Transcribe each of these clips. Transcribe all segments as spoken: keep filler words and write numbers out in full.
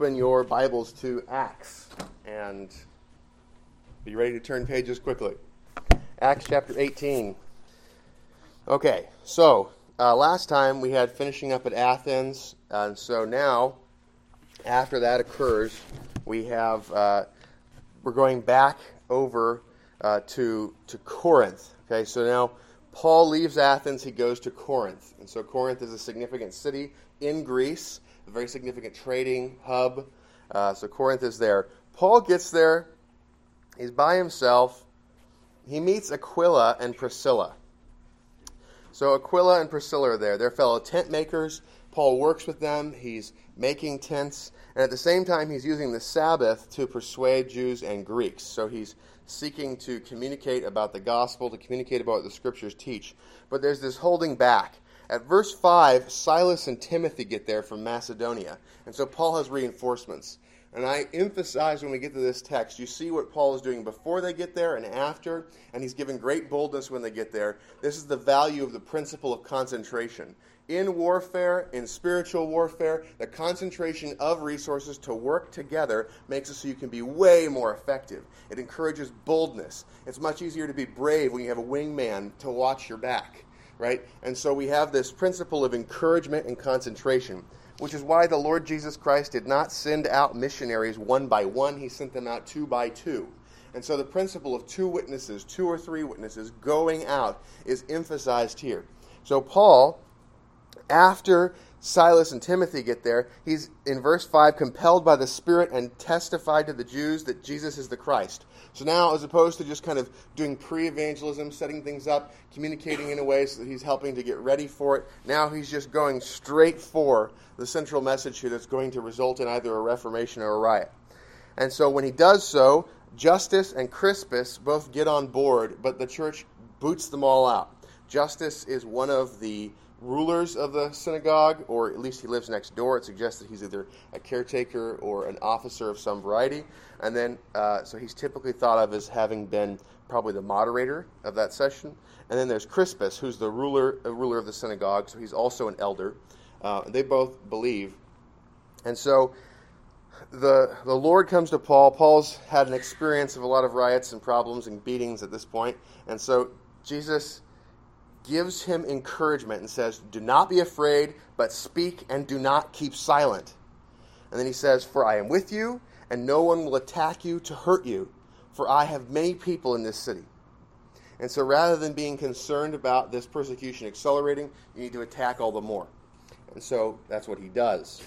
Open your Bibles to Acts and be ready to turn pages quickly. Acts chapter eighteen. Okay, so uh, last time we had finishing up at Athens, and so now, after that occurs, we have uh, we're going back over uh, to to Corinth. Okay, so now Paul leaves Athens, he goes to Corinth, and so Corinth is a significant city in Greece. A very significant trading hub. Uh, so Corinth is there. Paul gets there. He's by himself. He meets Aquila and Priscilla. So Aquila and Priscilla are there. They're fellow tent makers. Paul works with them. He's making tents. And at the same time, he's using the Sabbath to persuade Jews and Greeks. So he's seeking to communicate about the gospel, to communicate about what the scriptures teach. But there's this holding back. At verse five, Silas and Timothy get there from Macedonia. And so Paul has reinforcements. And I emphasize when we get to this text, you see what Paul is doing before they get there and after, and he's giving great boldness when they get there. This is the value of the principle of concentration. In warfare, in spiritual warfare, the concentration of resources to work together makes it so you can be way more effective. It encourages boldness. It's much easier to be brave when you have a wingman to watch your back. Right? And so we have this principle of encouragement and concentration, which is why the Lord Jesus Christ did not send out missionaries one by one. He sent them out two by two. And so the principle of two witnesses, two or three witnesses going out is emphasized here. So Paul, after Silas and Timothy get there, he's, in verse five, compelled by the Spirit and testified to the Jews that Jesus is the Christ. So now, as opposed to just kind of doing pre-evangelism, setting things up, communicating in a way so that he's helping to get ready for it, now he's just going straight for the central message here that's going to result in either a reformation or a riot. And so when he does so, Justus and Crispus both get on board, but the church boots them all out. Justus is one of the rulers of the synagogue, or at least he lives next door. It suggests that he's either a caretaker or an officer of some variety. And then, uh, so he's typically thought of as having been probably the moderator of that session. And then there's Crispus, who's the ruler, a ruler of the synagogue, so he's also an elder. Uh, they both believe. And so the the Lord comes to Paul. Paul's had an experience of a lot of riots and problems and beatings at this point. And so Jesus gives him encouragement and says, do not be afraid, but speak and do not keep silent. And then he says, for I am with you, and no one will attack you to hurt you, for I have many people in this city. And so rather than being concerned about this persecution accelerating, you need to attack all the more. And so that's what he does.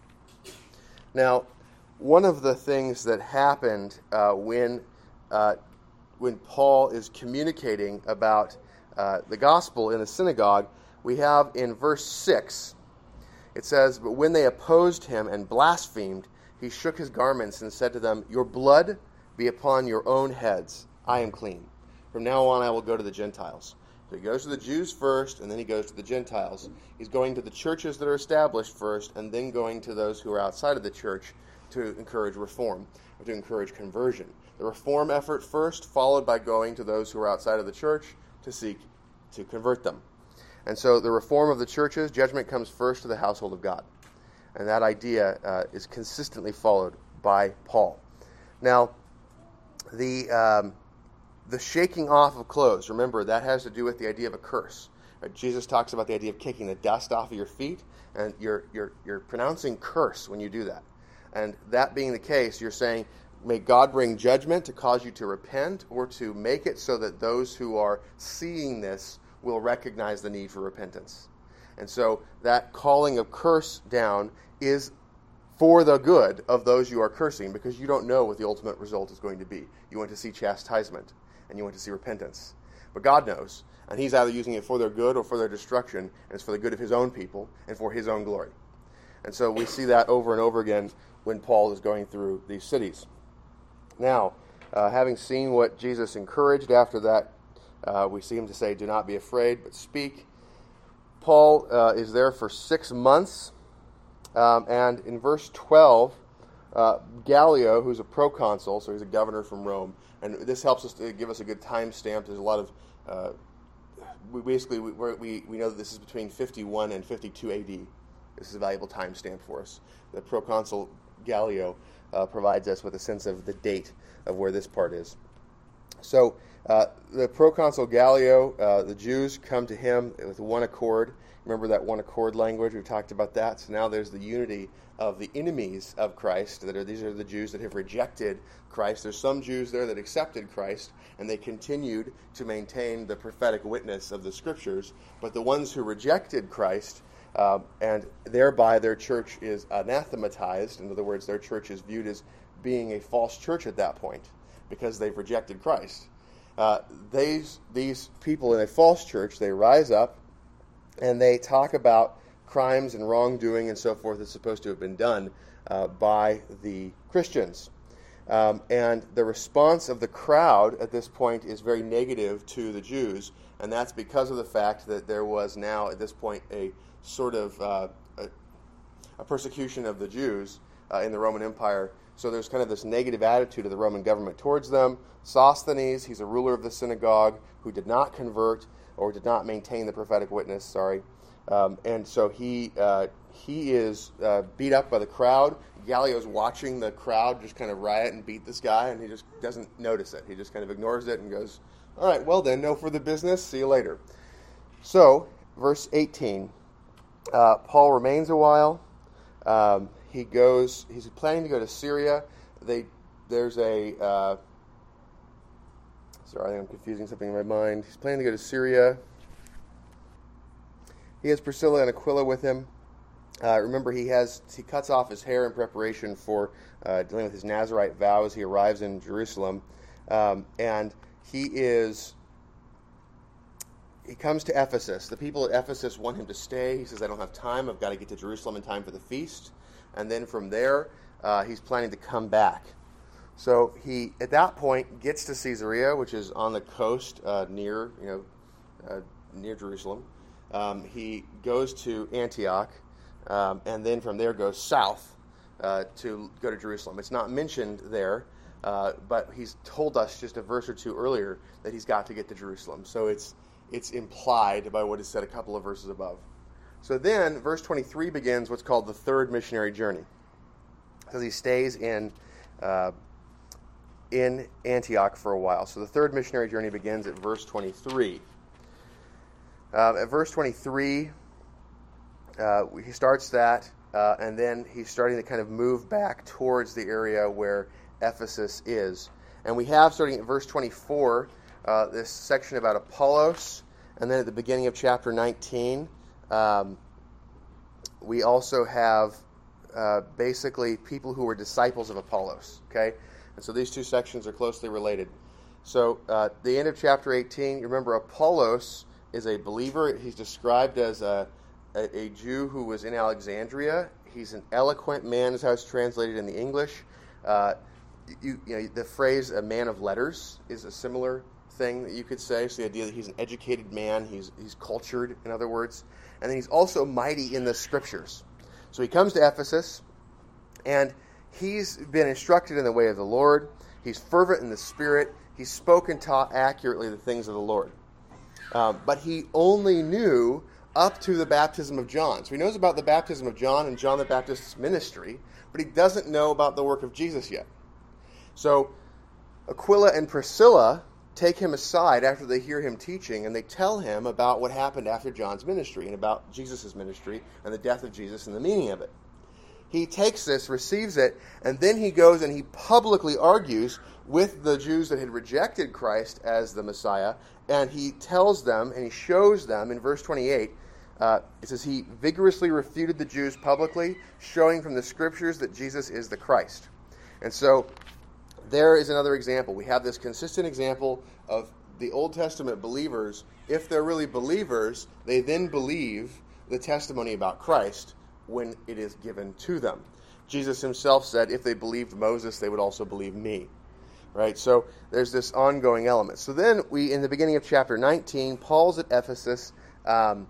Now, one of the things that happened uh, when uh, when Paul is communicating about Uh, the gospel in the synagogue, we have in verse six, it says, but when they opposed him and blasphemed, he shook his garments and said to them, your blood be upon your own heads. I am clean. From now on I will go to the Gentiles. So he goes to the Jews first, and then he goes to the Gentiles. He's going to the churches that are established first, and then going to those who are outside of the church to encourage reform, or to encourage conversion. The reform effort first, followed by going to those who are outside of the church to seek to convert them. And so the reform of the churches, judgment comes first to the household of God. And that idea uh, is consistently followed by Paul. Now, the um, the shaking off of clothes, remember, that has to do with the idea of a curse. Uh, Jesus talks about the idea of kicking the dust off of your feet, and you're you're you're pronouncing curse when you do that. And that being the case, you're saying, may God bring judgment to cause you to repent, or to make it so that those who are seeing this will recognize the need for repentance. And so that calling of curse down is for the good of those you are cursing, because you don't know what the ultimate result is going to be. You want to see chastisement, and you want to see repentance. But God knows, and he's either using it for their good or for their destruction, and it's for the good of his own people and for his own glory. And so we see that over and over again when Paul is going through these cities. Now, uh, having seen what Jesus encouraged after that, uh, we see him to say, do not be afraid, but speak. Paul uh, is there for six months, um, and in verse twelve, uh, Gallio, who's a proconsul, so he's a governor from Rome, and this helps us to give us a good time stamp. There's a lot of, uh, we basically, we, we, we know that this is between fifty-one and fifty-two A D. This is a valuable time stamp for us. The proconsul Gallio uh, provides us with a sense of the date of where this part is. So uh, the proconsul Gallio, uh, the Jews come to him with one accord. Remember that one accord language? We've talked about that. So now there's the unity of the enemies of Christ. That are These are the Jews that have rejected Christ. There's some Jews there that accepted Christ, and they continued to maintain the prophetic witness of the Scriptures. But the ones who rejected Christ, uh, and thereby their church is anathematized, in other words, their church is viewed as being a false church at that point, because they've rejected Christ. Uh, these, these people in a false church, they rise up, and they talk about crimes and wrongdoing and so forth that's supposed to have been done uh, by the Christians. Um, and the response of the crowd at this point is very negative to the Jews, and that's because of the fact that there was now at this point a sort of uh, a, a persecution of the Jews uh, in the Roman Empire. So there's kind of this negative attitude of the Roman government towards them. Sosthenes, he's a ruler of the synagogue who did not convert or did not maintain the prophetic witness, sorry. Um, and so he uh, he is uh, beat up by the crowd. Gallio's watching the crowd just kind of riot and beat this guy, and he just doesn't notice it. He just kind of ignores it and goes, all right, well then, no further business, see you later. So, verse eighteen, uh, Paul remains a while. Um, he goes, he's planning to go to Syria. They, there's a, uh, sorry, I think I'm confusing something in my mind. He's planning to go to Syria. He has Priscilla and Aquila with him. Uh, remember, he has he cuts off his hair in preparation for uh, dealing with his Nazirite vow as he arrives in Jerusalem, um, and he is he comes to Ephesus. The people at Ephesus want him to stay. He says, "I don't have time. I've got to get to Jerusalem in time for the feast." And then from there, uh, he's planning to come back. So he, at that point, gets to Caesarea, which is on the coast uh, near you know uh, near Jerusalem. Um, he goes to Antioch, um, and then from there goes south uh, to go to Jerusalem. It's not mentioned there, uh, but he's told us just a verse or two earlier that he's got to get to Jerusalem. So it's it's implied by what is said a couple of verses above. So then, verse twenty-three begins what's called the third missionary journey, because he stays in uh, in Antioch for a while. So the third missionary journey begins at verse twenty-three. Uh, at verse twenty-three, uh, he starts that, uh, and then he's starting to kind of move back towards the area where Ephesus is. And we have, starting at verse twenty-four, uh, this section about Apollos, and then at the beginning of chapter nineteen, um, we also have uh, basically people who were disciples of Apollos, okay? And so these two sections are closely related. So uh, the end of chapter eighteen, you remember Apollos is a believer. He's described as a, a, a Jew who was in Alexandria. He's an eloquent man, is how it's translated in the English. Uh, you, you know, the phrase "a man of letters" is a similar thing that you could say. So the idea that he's an educated man, he's he's cultured, in other words, and then he's also mighty in the Scriptures. So he comes to Ephesus, and he's been instructed in the way of the Lord. He's fervent in the Spirit. He's spoken, taught accurately the things of the Lord. Um, but he only knew up to the baptism of John. So he knows about the baptism of John and John the Baptist's ministry, but he doesn't know about the work of Jesus yet. So Aquila and Priscilla take him aside after they hear him teaching, and they tell him about what happened after John's ministry and about Jesus' ministry and the death of Jesus and the meaning of it. He takes this, receives it, and then he goes and he publicly argues with the Jews that had rejected Christ as the Messiah, and he tells them and he shows them in verse twenty-eight, uh, it says he vigorously refuted the Jews publicly, showing from the Scriptures that Jesus is the Christ. And so there is another example. We have this consistent example of the Old Testament believers. If they're really believers, they then believe the testimony about Christ when it is given to them. Jesus himself said, if they believed Moses, they would also believe me. Right? So there's this ongoing element. So then we, in the beginning of chapter nineteen, Paul's at Ephesus, um,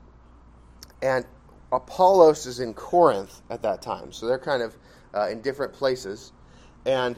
and Apollos is in Corinth at that time. So they're kind of uh, in different places. And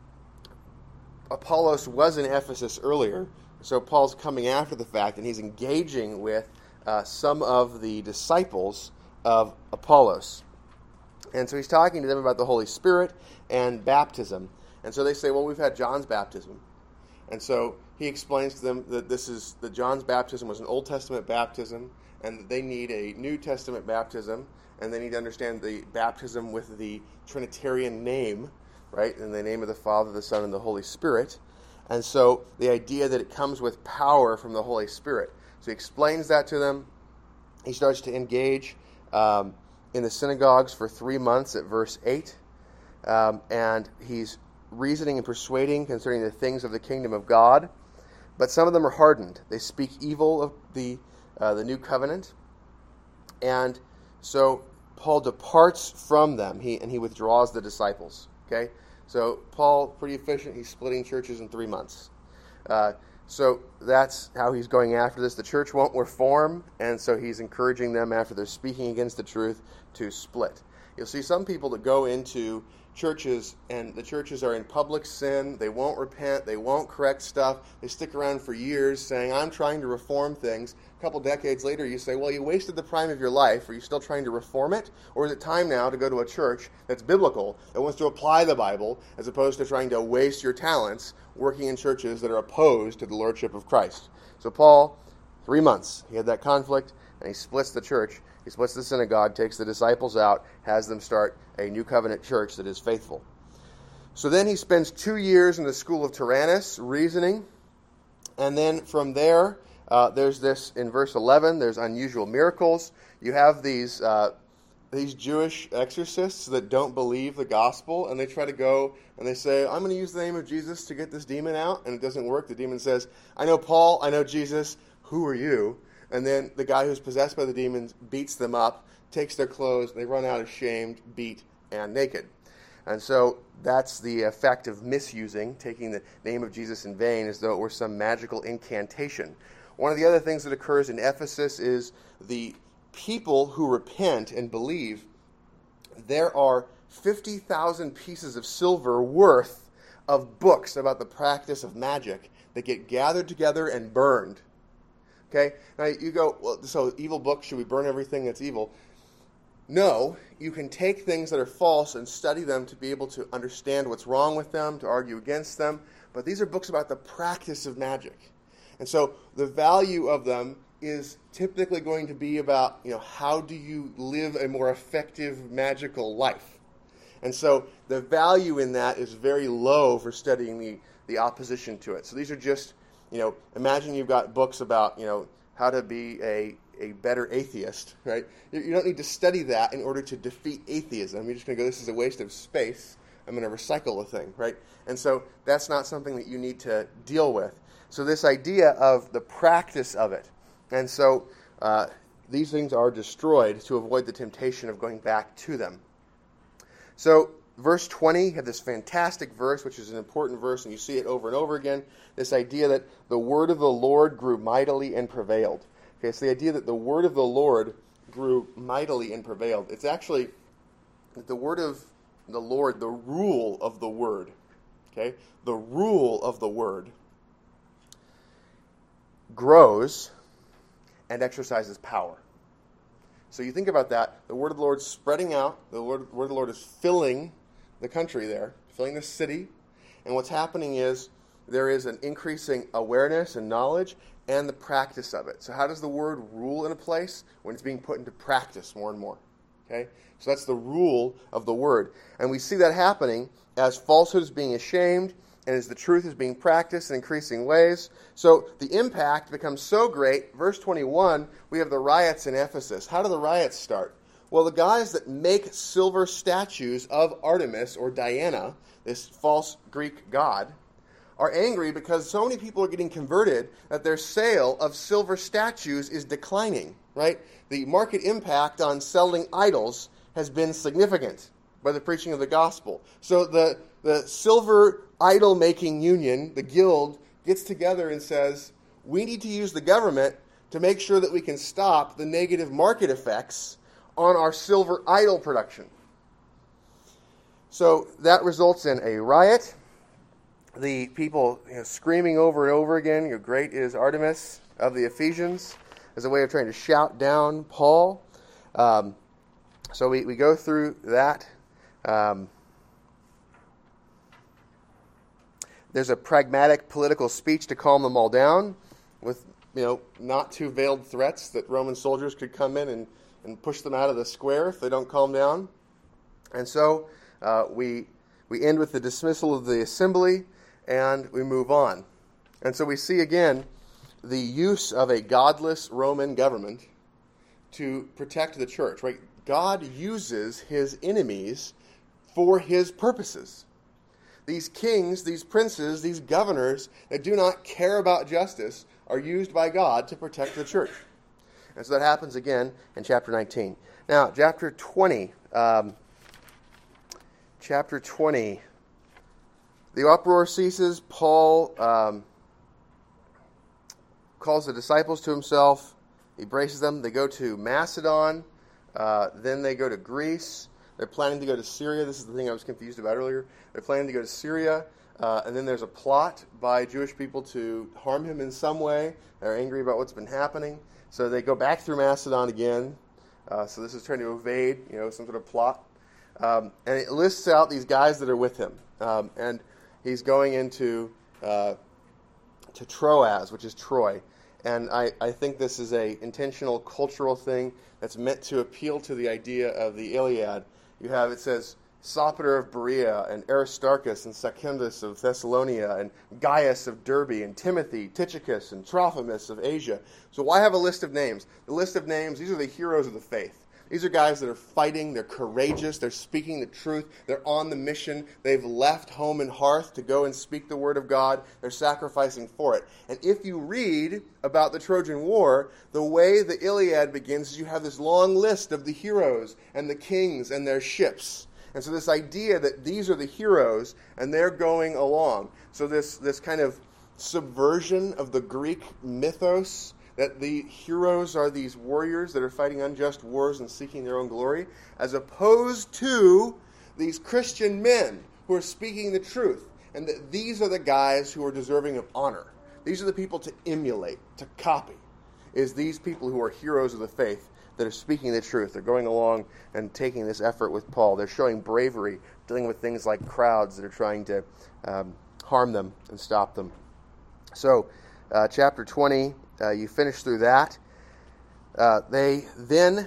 Apollos was in Ephesus earlier, so Paul's coming after the fact, and he's engaging with uh, some of the disciples of Apollos. And so he's talking to them about the Holy Spirit and baptism. And so they say, well, we've had John's baptism. And so he explains to them that this is that John's baptism was an Old Testament baptism, and that they need a New Testament baptism, and they need to understand the baptism with the Trinitarian name, right? In the name of the Father, the Son, and the Holy Spirit. And so the idea that it comes with power from the Holy Spirit. So he explains that to them. He starts to engage um, in the synagogues for three months at verse eight. Um, and he's reasoning and persuading concerning the things of the kingdom of God. But some of them are hardened. They speak evil of the, uh, the new covenant. And so Paul departs from them, he and he withdraws the disciples. Okay? So Paul, pretty efficient. He's splitting churches in three months. Uh, so that's how he's going after this. The church won't reform, and so he's encouraging them, after they're speaking against the truth, to split. You'll see some people that go into churches, and the churches are in public sin. They won't repent. They won't correct stuff. They stick around for years saying, I'm trying to reform things. A couple decades later, you say, well, you wasted the prime of your life. Are you still trying to reform it? Or is it time now to go to a church that's biblical, that wants to apply the Bible, as opposed to trying to waste your talents working in churches that are opposed to the Lordship of Christ? So Paul, three months, he had that conflict, and he splits the church. He splits the synagogue, takes the disciples out, has them start a new covenant church that is faithful. So then he spends two years in the school of Tyrannus, reasoning. And then from there, uh, there's this, in verse eleven, there's unusual miracles. You have these uh, these Jewish exorcists that don't believe the gospel, and they try to go and they say, I'm going to use the name of Jesus to get this demon out, and it doesn't work. The demon says, I know Paul, I know Jesus, who are you? And then the guy who's possessed by the demons beats them up, takes their clothes, they run out ashamed, beat, and naked. And so that's the effect of misusing, taking the name of Jesus in vain as though it were some magical incantation. One of the other things that occurs in Ephesus is the people who repent and believe. There are fifty thousand pieces of silver worth of books about the practice of magic that get gathered together and burned. Okay? Now you go, well, so evil books, should we burn everything that's evil? No, you can take things that are false and study them to be able to understand what's wrong with them, to argue against them. But these are books about the practice of magic. And so the value of them is typically going to be about, you know, how do you live a more effective magical life? And so the value in that is very low for studying the, the opposition to it. So these are just, you know, imagine you've got books about, you know, how to be a, a better atheist, right? You, you don't need to study that in order to defeat atheism. You're just going to go, this is a waste of space. I'm going to recycle the thing, right? And so that's not something that you need to deal with. So this idea of the practice of it. And so uh, these things are destroyed to avoid the temptation of going back to them. So verse twenty, you have this fantastic verse, which is an important verse, and you see it over and over again, this idea that the word of the Lord grew mightily and prevailed. Okay, it's the idea that the word of the Lord grew mightily and prevailed. It's actually that the word of the Lord, the rule of the word, okay, the rule of the word grows and exercises power. So you think about that, the word of the Lord is spreading out, the word, word of the Lord is filling the country there, filling the city, and what's happening is there is an increasing awareness and knowledge and the practice of it. So how does the word rule in a place? When it's being put into practice more and more. Okay? So that's the rule of the word. And we see that happening as falsehood is being ashamed and as the truth is being practiced in increasing ways. So the impact becomes so great. Verse twenty-one, we have the riots in Ephesus. How do the riots start? Well, the guys that make silver statues of Artemis or Diana, this false Greek god, are angry because so many people are getting converted that their sale of silver statues is declining, right? The market impact on selling idols has been significant by the preaching of the gospel. So the, the silver idol-making union, the guild, gets together and says, we need to use the government to make sure that we can stop the negative market effects on our silver idol production. So that results in a riot. The people, you know, screaming over and over again, you know, great is Artemis of the Ephesians, as a way of trying to shout down Paul. Um, So we, we go through that. Um, there's a pragmatic political speech to calm them all down with, you know, not too veiled threats that Roman soldiers could come in and, and push them out of the square if they don't calm down. And so uh, we we end with the dismissal of the assembly, and we move on. And so we see again the use of a godless Roman government to protect the church. Right? God uses his enemies for his purposes. These kings, these princes, these governors that do not care about justice are used by God to protect the church. And so that happens again in chapter nineteen. Now, chapter twenty. Um, chapter twenty. The uproar ceases. Paul um, calls the disciples to himself. He braces them. They go to Macedon. Uh, then they go to Greece. They're planning to go to Syria. This is the thing I was confused about earlier. They're planning to go to Syria. Uh, and then there's a plot by Jewish people to harm him in some way. They're angry about what's been happening. So they go back through Macedon again. Uh, so this is trying to evade, you know, some sort of plot. Um, and it lists out these guys that are with him. Um, and he's going into uh, to Troas, which is Troy. And I, I think this is a intentional cultural thing that's meant to appeal to the idea of the Iliad. You have, it says, Sopater of Berea, and Aristarchus, and Secundus of Thessalonia, and Gaius of Derbe, and Timothy, Tychicus, and Trophimus of Asia. So why have a list of names? The list of names, these are the heroes of the faith. These are guys that are fighting, they're courageous, they're speaking the truth, they're on the mission, they've left home and hearth to go and speak the word of God, they're sacrificing for it. And if you read about the Trojan War, the way the Iliad begins is you have this long list of the heroes and the kings and their ships. And so this idea that these are the heroes and they're going along. So this, this kind of subversion of the Greek mythos, that the heroes are these warriors that are fighting unjust wars and seeking their own glory, as opposed to these Christian men who are speaking the truth, and that these are the guys who are deserving of honor. These are the people to emulate, to copy, is these people who are heroes of the faith that are speaking the truth. They're going along and taking this effort with Paul. They're showing bravery, dealing with things like crowds that are trying to um, harm them and stop them. So, uh, chapter twenty, uh, you finish through that. Uh, they then,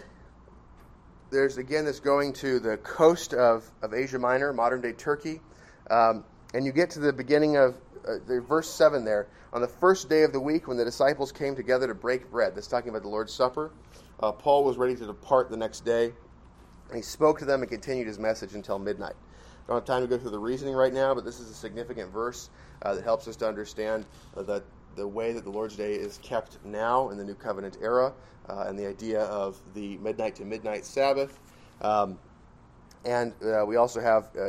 there's again this going to the coast of, of Asia Minor, modern-day Turkey, um, and you get to the beginning of uh, the verse seven there. On the first day of the week, when the disciples came together to break bread, that's talking about the Lord's Supper, uh, Paul was ready to depart the next day, and he spoke to them and continued his message until midnight. I don't have time to go through the reasoning right now, but this is a significant verse uh, that helps us to understand uh, that the way that the Lord's Day is kept now in the New Covenant era, uh, and the idea of the midnight to midnight Sabbath. Um, and uh, we also have uh,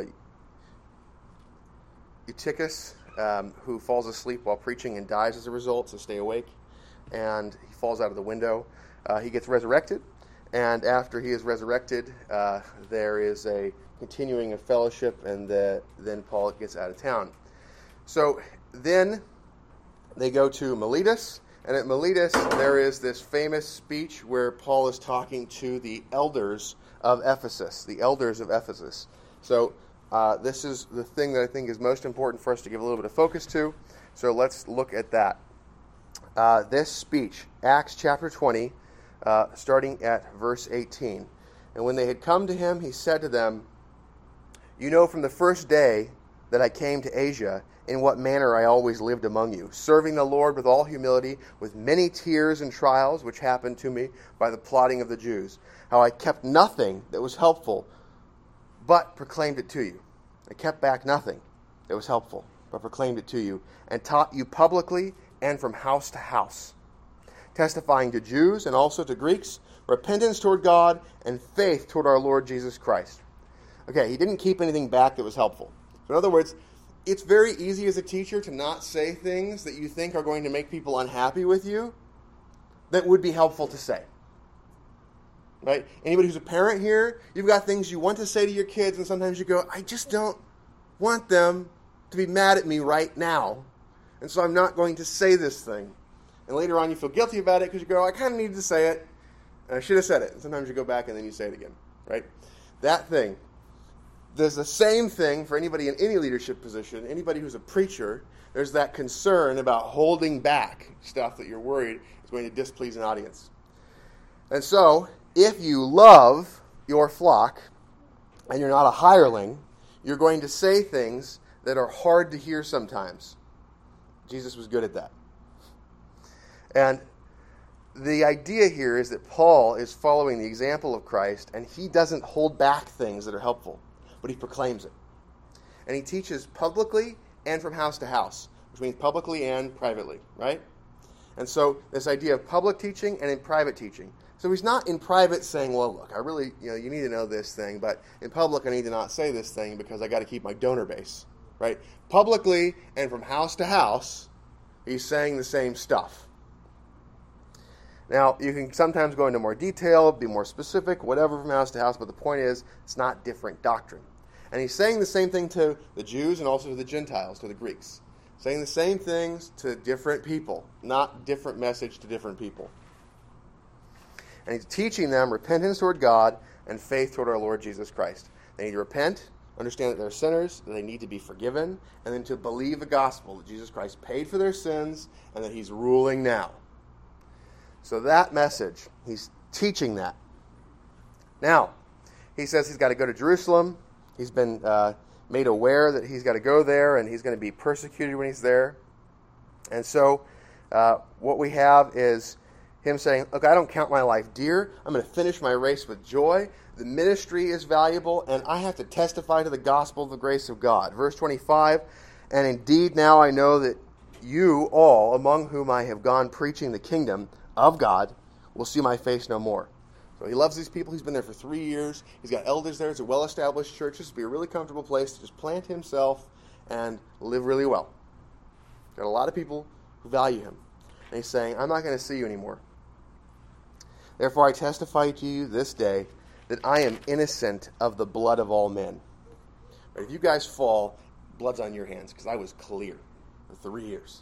Eutychus, um, who falls asleep while preaching and dies as a result, so stay awake. And he falls out of the window. Uh, he gets resurrected, and after he is resurrected, uh, there is a continuing of fellowship, and the, then Paul gets out of town. So then they go to Miletus, and at Miletus there is this famous speech where Paul is talking to the elders of Ephesus, the elders of Ephesus. So uh, this is the thing that I think is most important for us to give a little bit of focus to. So let's look at that. Uh, this speech, Acts chapter twenty, uh, starting at verse eighteen. And when they had come to him, he said to them, "You know from the first day that I came to Asia, in what manner I always lived among you, serving the Lord with all humility, with many tears and trials which happened to me by the plotting of the Jews, how I kept nothing that was helpful, but proclaimed it to you. I kept back nothing that was helpful, but proclaimed it to you, and taught you publicly and from house to house, testifying to Jews and also to Greeks, repentance toward God and faith toward our Lord Jesus Christ." Okay, he didn't keep anything back that was helpful. So in other words, it's very easy as a teacher to not say things that you think are going to make people unhappy with you that would be helpful to say. Right? Anybody who's a parent here, you've got things you want to say to your kids, and sometimes you go, I just don't want them to be mad at me right now, and so I'm not going to say this thing. And later on you feel guilty about it because you go, I kind of needed to say it, and I should have said it. And sometimes you go back and then you say it again. right? That thing. There's the same thing for anybody in any leadership position, anybody who's a preacher. There's that concern about holding back stuff that you're worried is going to displease an audience. And so, if you love your flock and you're not a hireling, you're going to say things that are hard to hear sometimes. Jesus was good at that. And the idea here is that Paul is following the example of Christ, and he doesn't hold back things that are helpful, but he proclaims it. And he teaches publicly and from house to house, which means publicly and privately, right? And so this idea of public teaching and in private teaching. So he's not in private saying, well, look, I really, you know, you need to know this thing, but in public I need to not say this thing because I got to keep my donor base, right? Publicly and from house to house, he's saying the same stuff. Now, you can sometimes go into more detail, be more specific, whatever from house to house, but the point is, it's not different doctrine. And he's saying the same thing to the Jews and also to the Gentiles, to the Greeks. Saying the same things to different people, not different message to different people. And he's teaching them repentance toward God and faith toward our Lord Jesus Christ. They need to repent, understand that they're sinners, that they need to be forgiven, and then to believe the gospel that Jesus Christ paid for their sins and that he's ruling now. So that message, he's teaching that. Now, he says he's got to go to Jerusalem. He's been uh, made aware that he's got to go there and he's going to be persecuted when he's there. And so uh, what we have is him saying, look, I don't count my life dear. I'm going to finish my race with joy. The ministry is valuable, and I have to testify to the gospel of the grace of God. Verse twenty-five, and indeed now I know that you all, among whom I have gone preaching the kingdom of God, will see my face no more. So he loves these people. He's been there for three years. He's got elders there. It's a well-established church. This would be a really comfortable place to just plant himself and live really well. Got a lot of people who value him. And he's saying, I'm not going to see you anymore. Therefore I testify to you this day that I am innocent of the blood of all men. But if you guys fall, blood's on your hands, because I was clear for three years.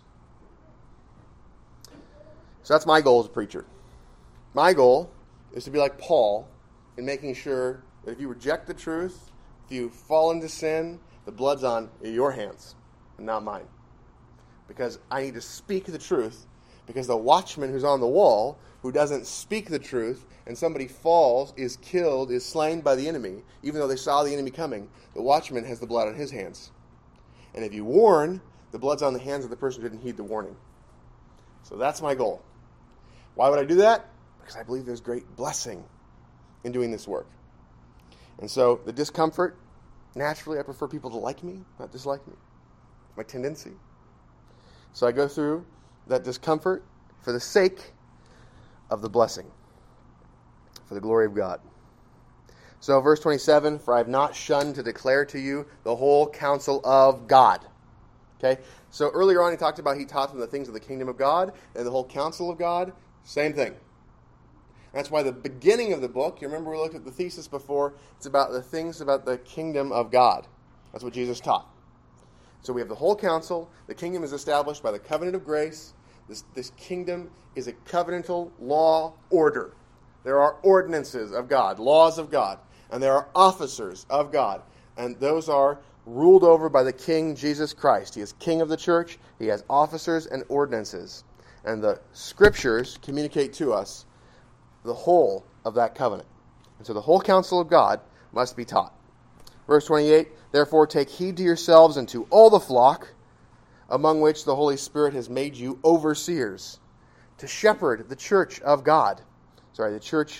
So that's my goal as a preacher. My goal is to be like Paul in making sure that if you reject the truth, if you fall into sin, the blood's on your hands and not mine. Because I need to speak the truth, because the watchman who's on the wall, who doesn't speak the truth, and somebody falls, is killed, is slain by the enemy, even though they saw the enemy coming, the watchman has the blood on his hands. And if you warn, the blood's on the hands of the person who didn't heed the warning. So that's my goal. Why would I do that? Because I believe there's great blessing in doing this work. And so the discomfort, naturally I prefer people to like me, not dislike me. My tendency. So I go through that discomfort for the sake of the blessing, for the glory of God. So verse twenty-seven, for I have not shunned to declare to you the whole counsel of God. Okay, so earlier on he talked about, he taught them the things of the kingdom of God and the whole counsel of God. Same thing. That's why the beginning of the book, you remember we looked at the thesis before, it's about the things about the kingdom of God. That's what Jesus taught. So we have the whole counsel. The kingdom is established by the covenant of grace. This, this kingdom is a covenantal law order. There are ordinances of God, laws of God, and there are officers of God. And those are ruled over by the King Jesus Christ. He is King of the church. He has officers and ordinances. And the scriptures communicate to us the whole of that covenant. And so the whole counsel of God must be taught. Verse twenty-eight, therefore take heed to yourselves and to all the flock, among which the Holy Spirit has made you overseers, to shepherd the church of God. Sorry, the church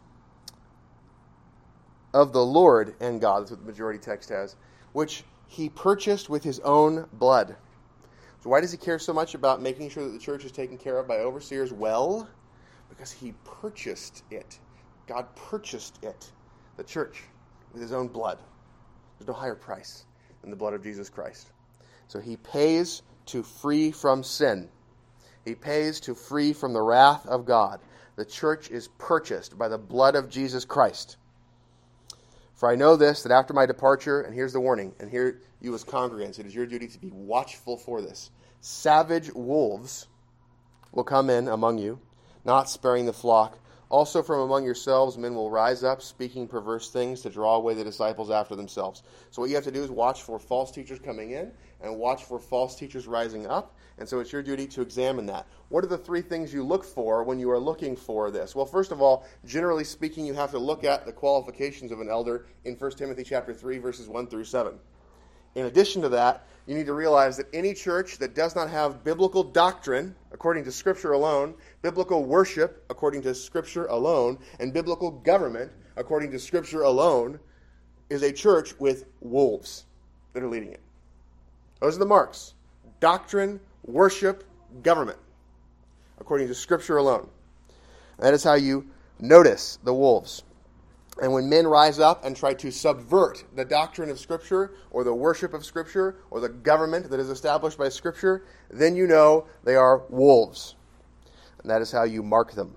of the Lord and God, that's what the majority text has, which he purchased with his own blood. So why does he care so much about making sure that the church is taken care of by overseers? Well, because he purchased it. God purchased it, the church, with his own blood. There's no higher price than the blood of Jesus Christ. So he pays to free from sin. He pays to free from the wrath of God. The church is purchased by the blood of Jesus Christ. For I know this, that after my departure, and here's the warning, and here you as congregants, it is your duty to be watchful for this. Savage wolves will come in among you, not sparing the flock Also from among yourselves men will rise up, speaking perverse things to draw away the disciples after themselves. So what you have to do is watch for false teachers coming in and watch for false teachers rising up. And so it's your duty to examine that. What are the three things you look for when you are looking for this? Well, first of all, generally speaking, you have to look at the qualifications of an elder in First Timothy chapter three, verses one through seven. In addition to that, you need to realize that any church that does not have biblical doctrine, according to Scripture alone, biblical worship, according to Scripture alone, and biblical government, according to Scripture alone, is a church with wolves that are leading it. Those are the marks. Doctrine, worship, government, according to Scripture alone. That is how you notice the wolves. And when men rise up and try to subvert the doctrine of Scripture or the worship of Scripture or the government that is established by Scripture, then you know they are wolves. And that is how you mark them.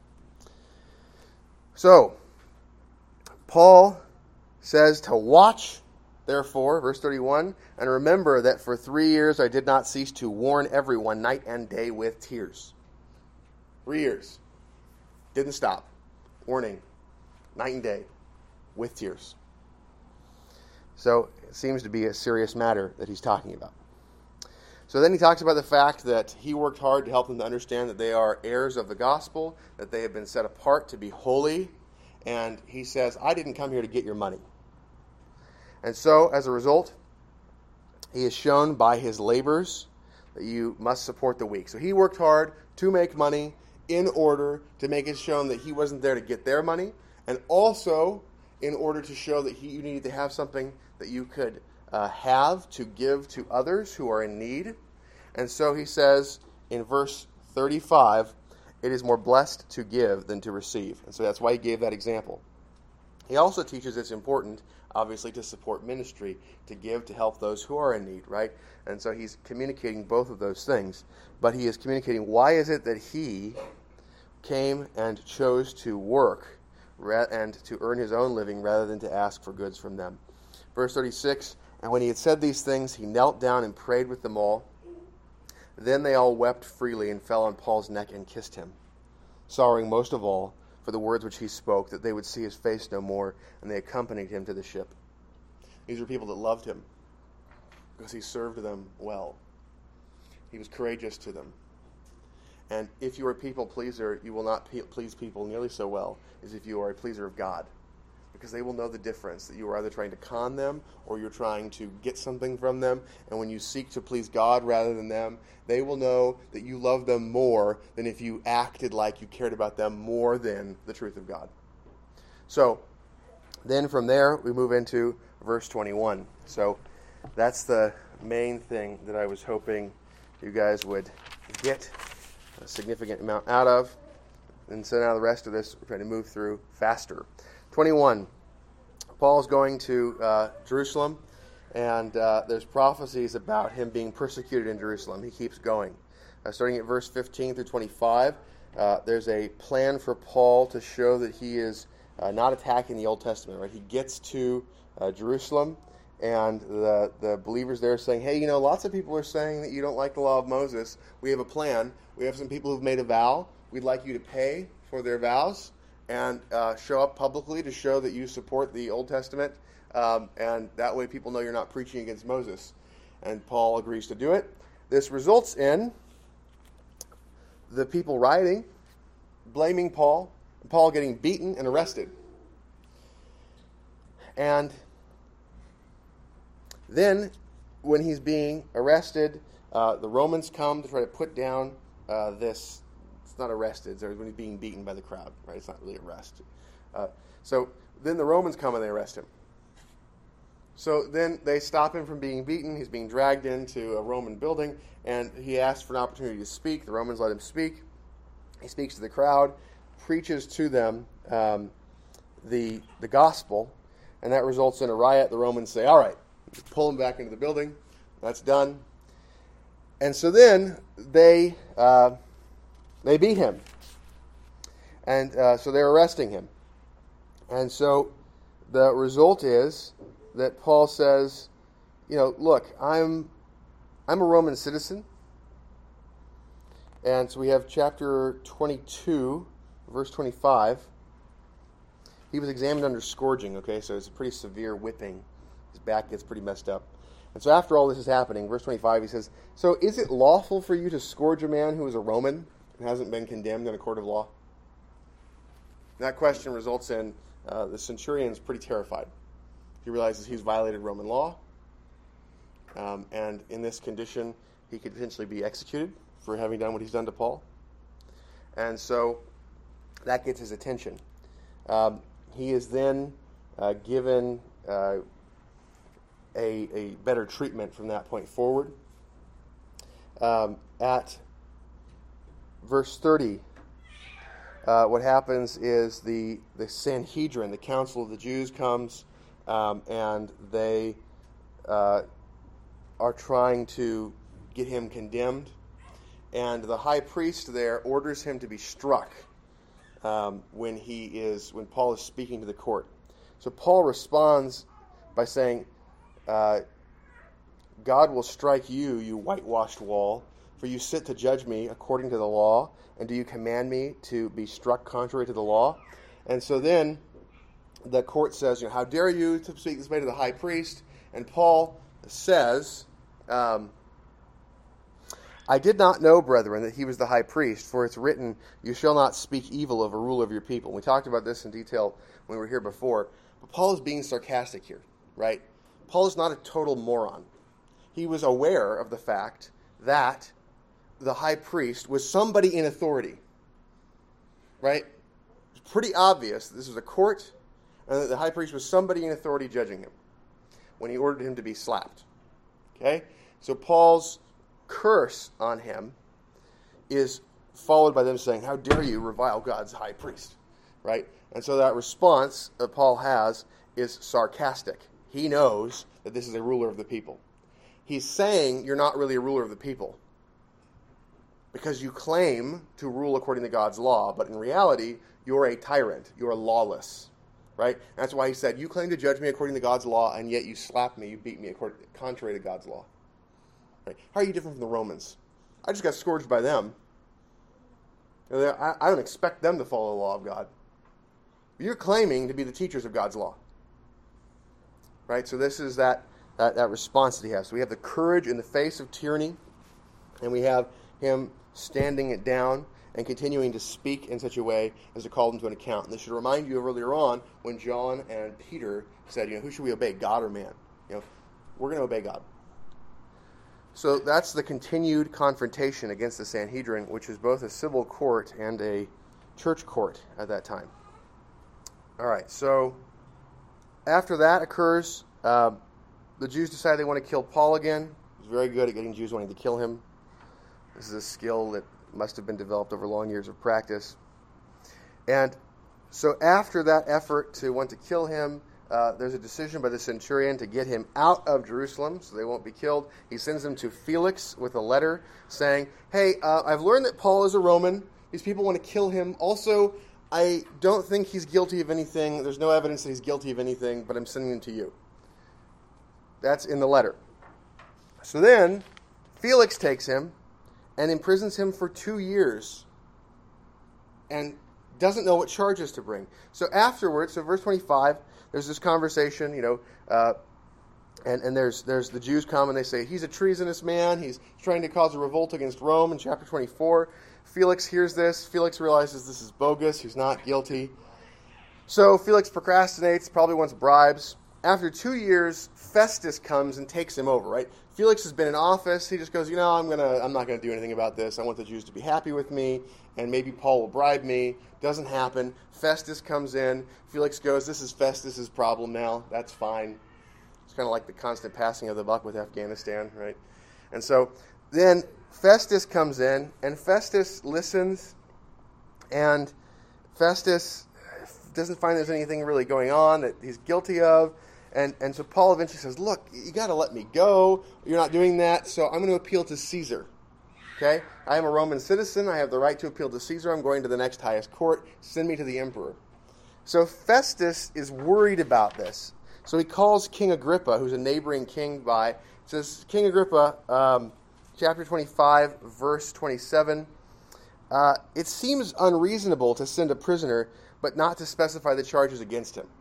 So, Paul says to watch, therefore, verse thirty-one, and remember that for three years I did not cease to warn everyone night and day with tears. Three years. Didn't stop. Warning. Night and day, with tears. So it seems to be a serious matter that he's talking about. So then he talks about the fact that he worked hard to help them to understand that they are heirs of the gospel, that they have been set apart to be holy, and he says, I didn't come here to get your money. And so, as a result, he is shown by his labors that you must support the weak. So he worked hard to make money in order to make it shown that he wasn't there to get their money, and also in order to show that he, you needed to have something that you could uh, have to give to others who are in need. And so he says in verse thirty-five, it is more blessed to give than to receive. And so that's why he gave that example. He also teaches it's important, obviously, to support ministry, to give, to help those who are in need, right? And so he's communicating both of those things. But he is communicating why is it that he came and chose to work and to earn his own living rather than to ask for goods from them. Verse thirty-six, and when he had said these things, he knelt down and prayed with them all. Then they all wept freely and fell on Paul's neck and kissed him, sorrowing most of all for the words which he spoke, that they would see his face no more, and they accompanied him to the ship. These were people that loved him because he served them well. He was courageous to them. And if you are a people pleaser, you will not pe- please people nearly so well as if you are a pleaser of God. Because they will know the difference, that you are either trying to con them or you're trying to get something from them. And when you seek to please God rather than them, they will know that you love them more than if you acted like you cared about them more than the truth of God. So, then from there, we move into verse twenty-one. So, that's the main thing that I was hoping you guys would get a significant amount out of. And so now the rest of this, we're trying to move through faster. twenty-one. Paul is going to uh, Jerusalem, and uh, there's prophecies about him being persecuted in Jerusalem. He keeps going. Uh, starting at verse fifteen through twenty-five, uh, there's a plan for Paul to show that he is uh, not attacking the Old Testament. Right? He gets to uh, Jerusalem, and the, the believers there are saying, hey, you know, lots of people are saying that you don't like the law of Moses. We have a plan. We have some people who've made a vow. We'd like you to pay for their vows and uh, show up publicly to show that you support the Old Testament. Um, and that way people know you're not preaching against Moses. And Paul agrees to do it. This results in the people rioting, blaming Paul, and Paul getting beaten and arrested. And then, when he's being arrested, uh, the Romans come to try to put down uh, this. It's not arrested. It's when he's being beaten by the crowd, right? It's not really arrest. Uh, so then the Romans come and they arrest him. So then they stop him from being beaten. He's being dragged into a Roman building, and he asks for an opportunity to speak. The Romans let him speak. He speaks to the crowd, preaches to them um, the the gospel, and that results in a riot. The Romans say, all right, pull him back into the building. That's done. And so then they uh, they beat him. And uh, so they're arresting him. And so the result is that Paul says, you know, look, I'm I'm a Roman citizen. And so we have chapter twenty-two verse twenty-five, he was examined under scourging, okay, so it's a pretty severe whipping. His back gets pretty messed up. And so after all this is happening, verse twenty-five, he says, "So is it lawful for you to scourge a man who is a Roman and hasn't been condemned in a court of law?" And that question results in uh, the centurion's pretty terrified. He realizes he's violated Roman law, um, and in this condition, he could potentially be executed for having done what he's done to Paul. And so that gets his attention. Um, he is then uh, given uh, a, a better treatment from that point forward. Um, at verse thirty, uh, what happens is the, the Sanhedrin, the Council of the Jews, comes um, and they uh, are trying to get him condemned. And the high priest there orders him to be struck um, when he is when Paul is speaking to the court. So Paul responds by saying, uh, "God will strike you, you whitewashed wall, for you sit to judge me according to the law, and do you command me to be struck contrary to the law?" And so then the court says, you know, "How dare you to speak this way to the high priest?" And Paul says, um, "I did not know, brethren, that he was the high priest, for it's written, you shall not speak evil of a ruler of your people." We talked about this in detail when we were here before, but Paul is being sarcastic here, right? Paul is not a total moron. He was aware of the fact that the high priest was somebody in authority, right? It's pretty obvious that this was a court, and that the high priest was somebody in authority judging him when he ordered him to be slapped, okay? So Paul's curse on him is followed by them saying, "How dare you revile God's high priest," right? And so that response that Paul has is sarcastic. He knows that this is a ruler of the people. He's saying you're not really a ruler of the people because you claim to rule according to God's law, but in reality, you're a tyrant. You're lawless, right? And that's why he said, "You claim to judge me according to God's law, and yet you slap me, you beat me according, contrary to God's law." Right? How are you different from the Romans? I just got scourged by them. You know, I, I don't expect them to follow the law of God. You're claiming to be the teachers of God's law. Right? So this is that, that, that response that he has. So we have the courage in the face of tyranny, and we have him standing it down and continuing to speak in such a way as to call them to an account. And this should remind you of earlier on when John and Peter said, you know, who should we obey, God or man? You know, we're going to obey God. So that's the continued confrontation against the Sanhedrin, which is both a civil court and a church court at that time. All right, so after that occurs, uh, the Jews decide they want to kill Paul again. He's very good at getting Jews wanting to kill him. This is a skill that must have been developed over long years of practice. And so after that effort to want to kill him, Uh, there's a decision by the centurion to get him out of Jerusalem so they won't be killed. He sends him to Felix with a letter saying, "Hey, uh, I've learned that Paul is a Roman. These people want to kill him. Also, I don't think he's guilty of anything. There's no evidence that he's guilty of anything, but I'm sending him to you." That's in the letter. So then, Felix takes him and imprisons him for two years and doesn't know what charges to bring. So afterwards, so verse twenty-five, there's this conversation, you know, uh, and, and there's there's the Jews come and they say, "He's a treasonous man. He's trying to cause a revolt against Rome." In chapter twenty-four, Felix hears this. Felix realizes this is bogus. He's not guilty. So Felix procrastinates, probably wants bribes. After two years, Festus comes and takes him over, right? Felix has been in office. He just goes, you know, I'm gonna, I'm not going to do anything about this. I want the Jews to be happy with me, and maybe Paul will bribe me. Doesn't happen. Festus comes in. Felix goes, this is Festus's problem now. That's fine. It's kind of like the constant passing of the buck with Afghanistan, right? And so then Festus comes in, and Festus listens, and Festus doesn't find there's anything really going on that he's guilty of. And and so Paul eventually says, look, you got to let me go. You're not doing that, so I'm going to appeal to Caesar. Okay? I am a Roman citizen. I have the right to appeal to Caesar. I'm going to the next highest court. Send me to the emperor. So Festus is worried about this. So he calls King Agrippa, who's a neighboring king, by. Says, King Agrippa, um, chapter twenty-five, verse twenty-seven, uh, it seems unreasonable to send a prisoner, but not to specify the charges against him.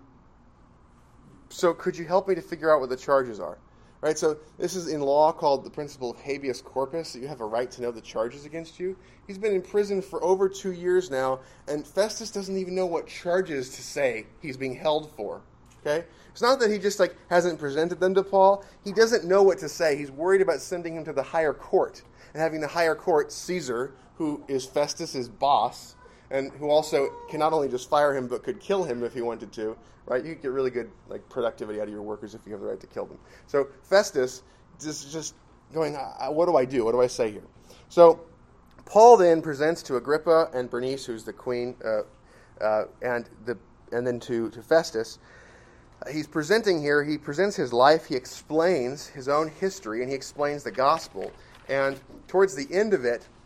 So could you help me to figure out what the charges are? Right, so this is in law called the principle of habeas corpus. You have a right to know the charges against you. He's been in prison for over two years now, and Festus doesn't even know what charges to say he's being held for. Okay, it's not that he just like hasn't presented them to Paul. He doesn't know what to say. He's worried about sending him to the higher court and having the higher court, Caesar, who is Festus's boss, and who also can not only just fire him but could kill him if he wanted to. Right, you get really good like productivity out of your workers if you have the right to kill them. So Festus is just going, what do I do? What do I say here? So Paul then presents to Agrippa and Bernice, who's the queen, uh, uh, and the and then to to Festus. Uh, he's presenting here. He presents his life. He explains his own history, and he explains the gospel. And towards the end of it,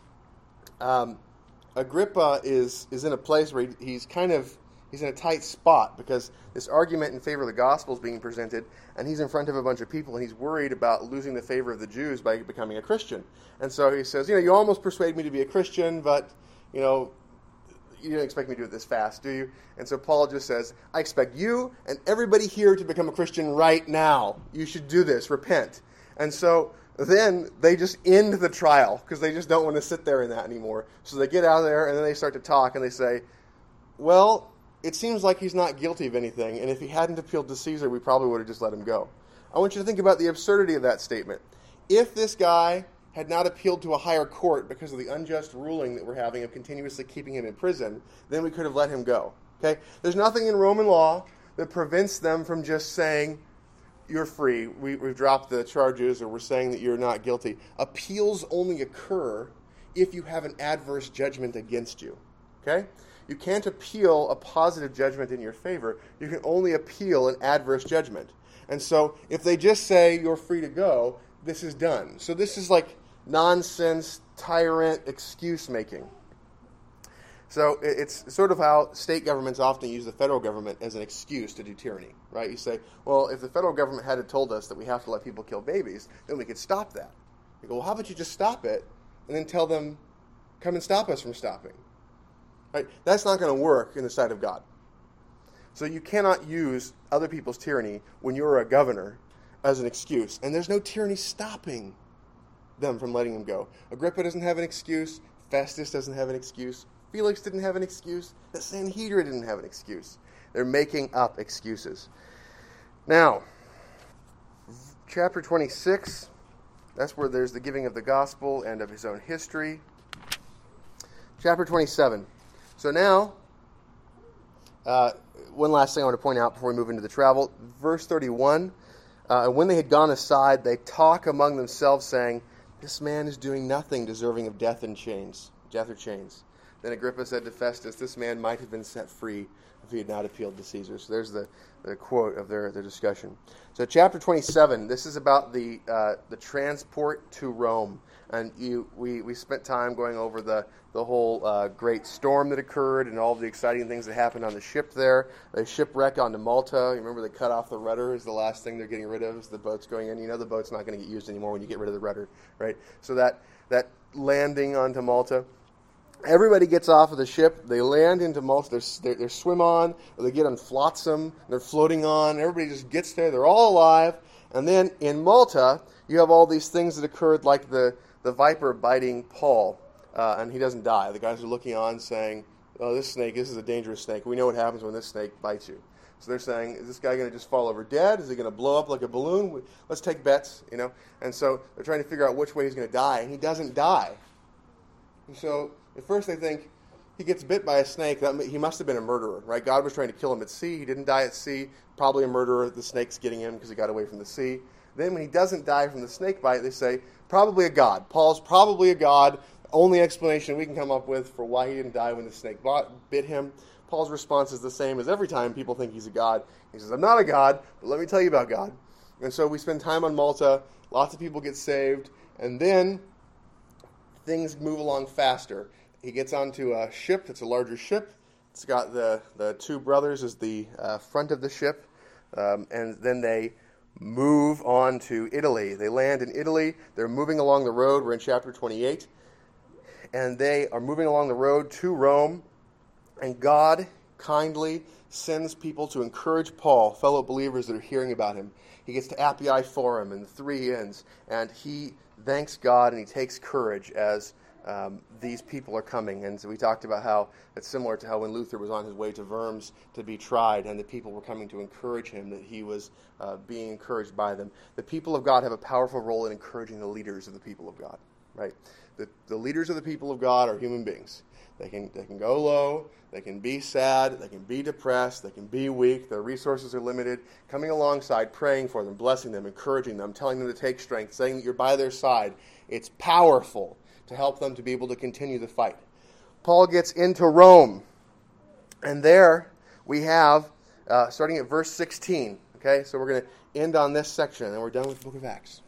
um, Agrippa is is in a place where he, he's kind of He's in a tight spot because this argument in favor of the gospel is being presented, and he's in front of a bunch of people, and he's worried about losing the favor of the Jews by becoming a Christian. And so he says, you know, you almost persuade me to be a Christian, but, you know, you don't expect me to do it this fast, do you? And so Paul just says, I expect you and everybody here to become a Christian right now. You should do this. Repent. And so then they just end the trial because they just don't want to sit there in that anymore. So they get out of there, and then they start to talk, and they say, well, it seems like he's not guilty of anything, and if he hadn't appealed to Caesar, we probably would have just let him go. I want you to think about the absurdity of that statement. If this guy had not appealed to a higher court because of the unjust ruling that we're having of continuously keeping him in prison, then we could have let him go. Okay? There's nothing in Roman law that prevents them from just saying, you're free, we, we've dropped the charges, or we're saying that you're not guilty. Appeals only occur if you have an adverse judgment against you. Okay? You can't appeal a positive judgment in your favor. You can only appeal an adverse judgment. And so if they just say you're free to go, this is done. So this is like nonsense, tyrant, excuse making. So it's sort of how state governments often use the federal government as an excuse to do tyranny, right? You say, well, if the federal government had told us that we have to let people kill babies, then we could stop that. You go, well, how about you just stop it and then tell them, come and stop us from stopping? Right? That's not going to work in the sight of God. So you cannot use other people's tyranny when you're a governor as an excuse. And there's no tyranny stopping them from letting him go. Agrippa doesn't have an excuse. Festus doesn't have an excuse. Felix didn't have an excuse. The Sanhedrin didn't have an excuse. They're making up excuses. Now, chapter twenty-six, that's where there's the giving of the gospel and of his own history. Chapter twenty-seven. So now, uh, one last thing I want to point out before we move into the travel. Verse thirty-one, uh, and when they had gone aside, they talk among themselves, saying, this man is doing nothing deserving of death and chains, death or chains. Then Agrippa said to Festus, this man might have been set free if he had not appealed to Caesar. So there's the, the quote of their, their discussion. So chapter twenty-seven, this is about the uh, the transport to Rome. And you, we, we spent time going over the, the whole uh, great storm that occurred and all the exciting things that happened on the ship there. The shipwreck onto Malta. You remember they cut off the rudder is the last thing they're getting rid of is the boat's going in. You know the boat's not going to get used anymore when you get rid of the rudder, right? So that, that landing onto Malta. Everybody gets off of the ship. They land into Malta. They're, they're, they're swim on, or they get on flotsam. They're floating on. Everybody just gets there. They're all alive. And then in Malta, you have all these things that occurred, like the, the viper biting Paul, uh, and he doesn't die. The guys are looking on saying, oh, this snake, this is a dangerous snake. We know what happens when this snake bites you. So they're saying, is this guy going to just fall over dead? Is he going to blow up like a balloon? Let's take bets, you know. And so they're trying to figure out which way he's going to die, and he doesn't die. And so at first they think he gets bit by a snake. That he must have been a murderer, right? God was trying to kill him at sea. He didn't die at sea. Probably a murderer. The snake's getting him because he got away from the sea. Then when he doesn't die from the snake bite, they say, probably a god. Paul's probably a god. Only explanation we can come up with for why he didn't die when the snake bit him. Paul's response is the same as every time people think he's a god. He says, I'm not a god, but let me tell you about God. And so we spend time on Malta. Lots of people get saved. And then things move along faster. He gets onto a ship that's a larger ship. It's got the, the two brothers as the uh, front of the ship. Um, and then they move on to Italy. They land in Italy. They're moving along the road. We're in chapter twenty-eight. and they are moving along the road to Rome, and God kindly sends people to encourage Paul, fellow believers that are hearing about him. He gets to Appii Forum and the Three Inns, and he thanks God and he takes courage as um, these people are coming. And so we talked about how it's similar to how when Luther was on his way to Worms to be tried, and the people were coming to encourage him, that he was uh, being encouraged by them. The people of God have a powerful role in encouraging the leaders of the people of God, right? The, the leaders of the people of God are human beings. They can they can go low, they can be sad, they can be depressed, they can be weak, their resources are limited. Coming alongside, praying for them, blessing them, encouraging them, telling them to take strength, saying that you're by their side. It's powerful to help them to be able to continue the fight. Paul gets into Rome, and there we have, uh, starting at verse sixteen, okay? So we're going to end on this section, and we're done with the book of Acts.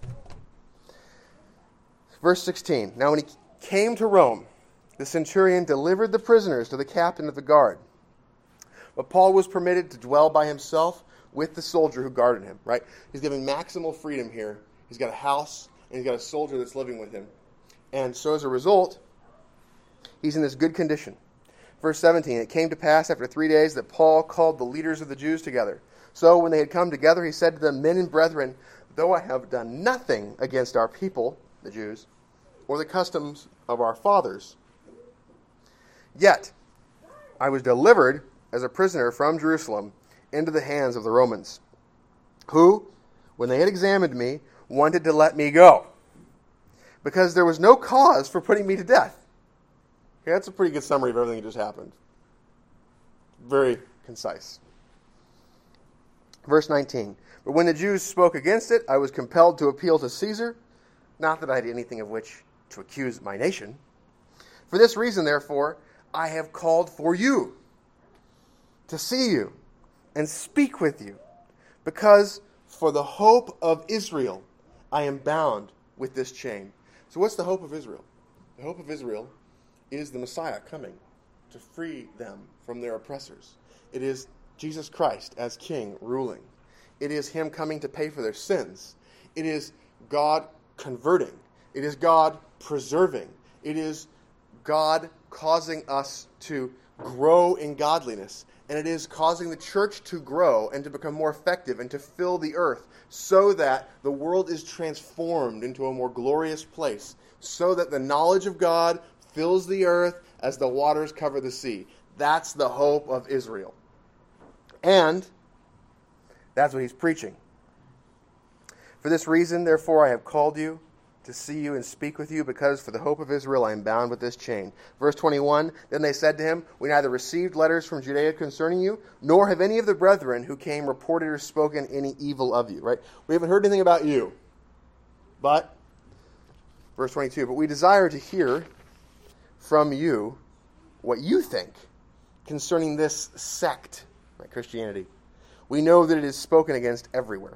Verse sixteen, now when he came to Rome, the centurion delivered the prisoners to the captain of the guard. But Paul was permitted to dwell by himself with the soldier who guarded him, right? He's given maximal freedom here. He's got a house, and he's got a soldier that's living with him. And so as a result, he's in this good condition. Verse seventeen, it came to pass after three days that Paul called the leaders of the Jews together. So when they had come together, he said to them, men and brethren, though I have done nothing against our people, the Jews, or the customs of our fathers, yet I was delivered as a prisoner from Jerusalem into the hands of the Romans, who, when they had examined me, wanted to let me go, because there was no cause for putting me to death. Okay, that's a pretty good summary of everything that just happened. Very concise. Verse nineteen, but when the Jews spoke against it, I was compelled to appeal to Caesar, not that I did anything of which to accuse my nation. For this reason, therefore, I have called for you, to see you, and speak with you, because for the hope of Israel I am bound with this chain. So what's the hope of Israel? The hope of Israel is the Messiah coming to free them from their oppressors. It is Jesus Christ as King ruling. It is Him coming to pay for their sins. It is God converting. It is God preserving. It is God causing us to grow in godliness. And it is causing the church to grow and to become more effective and to fill the earth so that the world is transformed into a more glorious place, so that the knowledge of God fills the earth as the waters cover the sea. That's the hope of Israel. And that's what he's preaching. For this reason, therefore, I have called you to see you and speak with you, because for the hope of Israel I am bound with this chain. Verse twenty-one, then they said to him, we neither received letters from Judea concerning you, nor have any of the brethren who came reported or spoken any evil of you. Right? We haven't heard anything about you. But, verse twenty-two, but we desire to hear from you what you think concerning this sect, right, Christianity. We know that it is spoken against everywhere.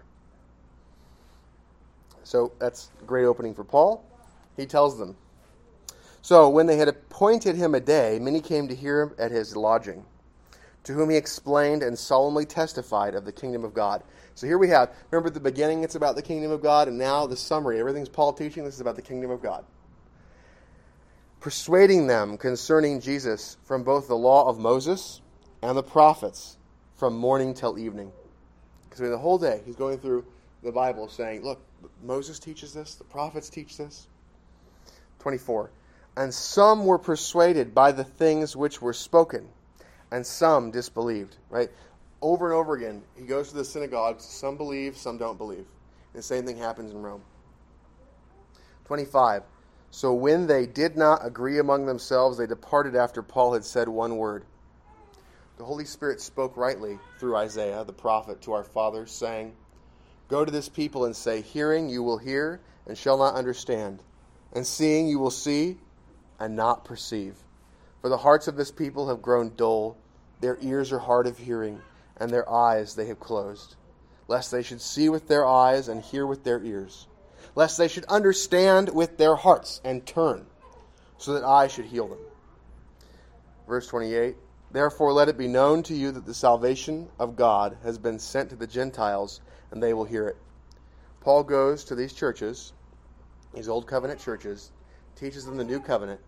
So that's a great opening for Paul. He tells them. So when they had appointed him a day, many came to hear him at his lodging, to whom he explained and solemnly testified of the kingdom of God. So here we have, remember at the beginning it's about the kingdom of God, and now the summary, everything's Paul teaching, this is about the kingdom of God. Persuading them concerning Jesus from both the law of Moses and the prophets, from morning till evening. Because the whole day he's going through the Bible saying, look, Moses teaches this, the prophets teach this. twenty-four, and some were persuaded by the things which were spoken, and some disbelieved. Right? Over and over again, he goes to the synagogues, some believe, some don't believe. And the same thing happens in Rome. twenty-five, so when they did not agree among themselves, they departed after Paul had said one word. The Holy Spirit spoke rightly through Isaiah, the prophet, to our fathers, saying, go to this people and say, hearing you will hear and shall not understand, and seeing you will see and not perceive. For the hearts of this people have grown dull, their ears are hard of hearing, and their eyes they have closed, lest they should see with their eyes and hear with their ears, lest they should understand with their hearts and turn, so that I should heal them. Verse twenty-eight, therefore let it be known to you that the salvation of God has been sent to the Gentiles, and they will hear it. Paul goes to these churches, these old covenant churches, teaches them the new covenant,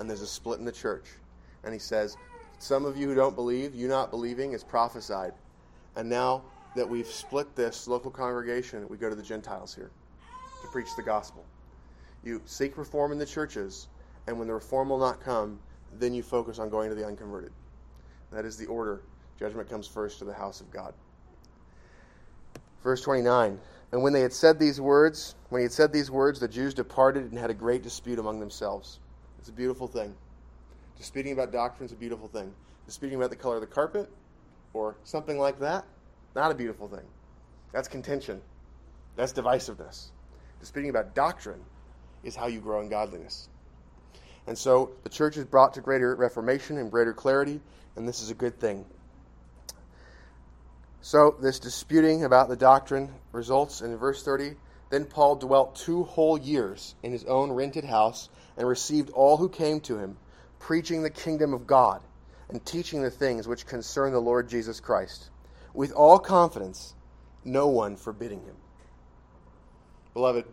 and there's a split in the church. And he says, some of you who don't believe, you not believing is prophesied. And now that we've split this local congregation, we go to the Gentiles here to preach the gospel. You seek reform in the churches, and when the reform will not come, then you focus on going to the unconverted. That is the order. Judgment comes first to the house of God. Verse twenty-nine, and when they had said these words, when he had said these words, the Jews departed and had a great dispute among themselves. It's a beautiful thing. Disputing about doctrine is a beautiful thing. Disputing about the color of the carpet or something like that, not a beautiful thing. That's contention. That's divisiveness. Disputing about doctrine is how you grow in godliness. And so the church is brought to greater reformation and greater clarity, and this is a good thing. So this disputing about the doctrine results in verse thirty, then Paul dwelt two whole years in his own rented house and received all who came to him, preaching the kingdom of God and teaching the things which concern the Lord Jesus Christ, with all confidence, no one forbidding him. Beloved,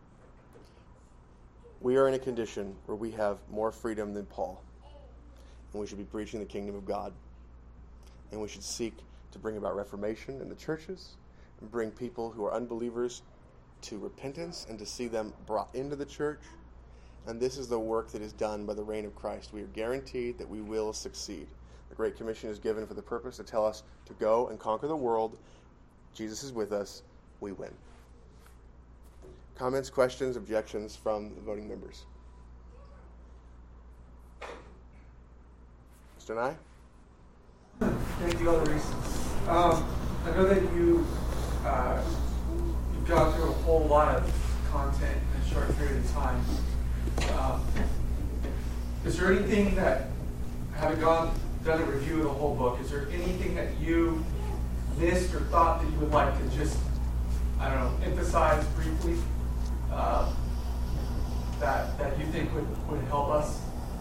we are in a condition where we have more freedom than Paul, and we should be preaching the kingdom of God, and we should seek to bring about reformation in the churches and bring people who are unbelievers to repentance and to see them brought into the church. And this is the work that is done by the reign of Christ. We are guaranteed that we will succeed. The Great Commission is given for the purpose to tell us to go and conquer the world. Jesus is with us. We win. Comments, questions, objections from the voting members? Mister Nye? Thank you, Elder Reese. Um, I know that you, uh, you've gone through a whole lot of content in a short period of time. Um, is there anything that, having gone done a review of the whole book, is there anything that you missed or thought that you would like to just, I don't know, emphasize briefly uh, that that you think would, would help us?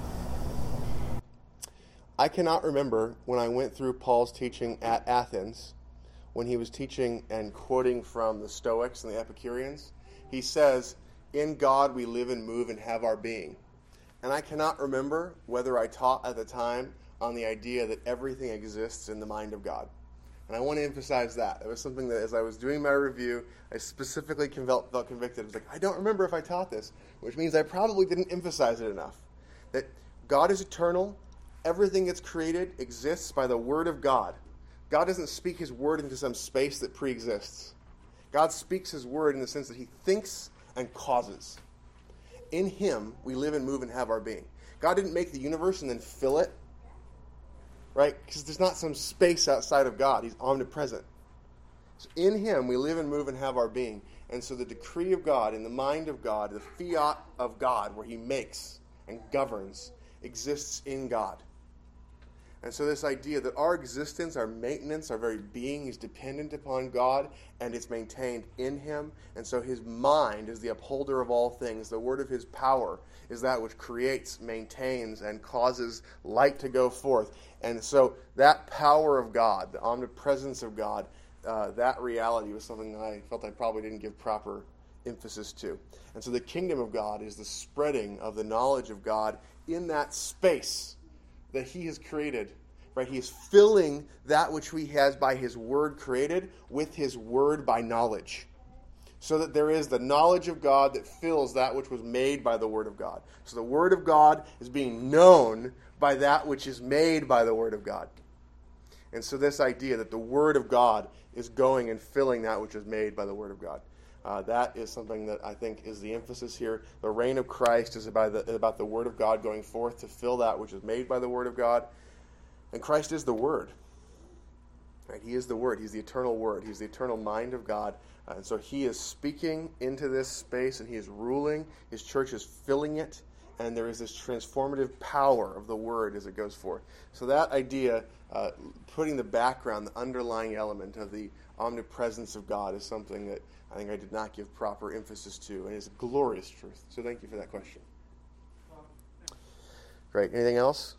I cannot remember when I went through Paul's teaching at Athens, when he was teaching and quoting from the Stoics and the Epicureans. He says, in God we live and move and have our being. And I cannot remember whether I taught at the time on the idea that everything exists in the mind of God. And I want to emphasize that. It was something that as I was doing my review, I specifically felt, felt convicted. I was like, I don't remember if I taught this, which means I probably didn't emphasize it enough. That God is eternal. Everything that's created exists by the word of God. God doesn't speak his word into some space that pre-exists. God speaks his word in the sense that he thinks and causes. In him, we live and move and have our being. God didn't make the universe and then fill it, right? Because there's not some space outside of God. He's omnipresent. So in him, we live and move and have our being. And so the decree of God, in the mind of God, the fiat of God, where he makes and governs, exists in God. And so this idea that our existence, our maintenance, our very being is dependent upon God, and it's maintained in him. And so his mind is the upholder of all things. The word of his power is that which creates, maintains, and causes light to go forth. And so that power of God, the omnipresence of God, uh, that reality was something that I felt I probably didn't give proper emphasis to. And so the kingdom of God is the spreading of the knowledge of God in that space that he has created, right? He is filling that which he has by his word created with his word by knowledge. So that there is the knowledge of God that fills that which was made by the word of God. So the word of God is being known by that which is made by the word of God. And so this idea that the word of God is going and filling that which is made by the word of God. Uh, that is something that I think is the emphasis here. The reign of Christ is about the, about the Word of God going forth to fill that which is made by the Word of God. And Christ is the Word. Right? He is the Word. He's the eternal Word. He's the eternal mind of God. Uh, and so he is speaking into this space, and he is ruling. His church is filling it. And there is this transformative power of the Word as it goes forth. So that idea, uh, putting the background, the underlying element of the omnipresence of God is something that I think I did not give proper emphasis to, and is a glorious truth. So thank you for that question. Great. Anything else?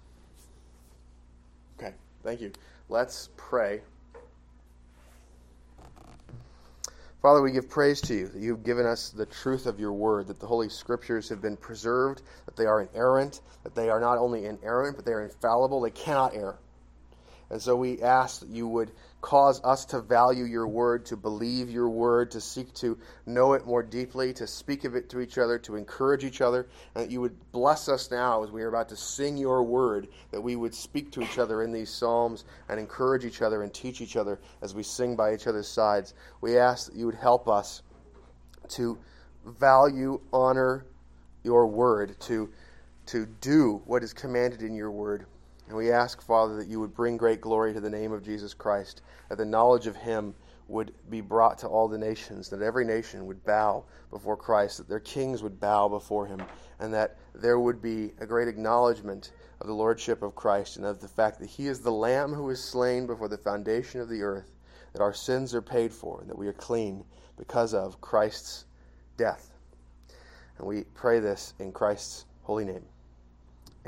Okay. Thank you. Let's pray. Father, we give praise to you that you've given us the truth of your word, that the Holy Scriptures have been preserved, that they are inerrant, that they are not only inerrant, but they are infallible. They cannot err. And so we ask that you would cause us to value your word, to believe your word, to seek to know it more deeply, to speak of it to each other, to encourage each other, and that you would bless us now as we are about to sing your word, that we would speak to each other in these psalms and encourage each other and teach each other as we sing by each other's sides. We ask that you would help us to value, honor your word, to, to do what is commanded in your word. And we ask, Father, that you would bring great glory to the name of Jesus Christ, that the knowledge of him would be brought to all the nations, that every nation would bow before Christ, that their kings would bow before him, and that there would be a great acknowledgement of the lordship of Christ and of the fact that he is the Lamb who is slain before the foundation of the earth, that our sins are paid for, and that we are clean because of Christ's death. And we pray this in Christ's holy name.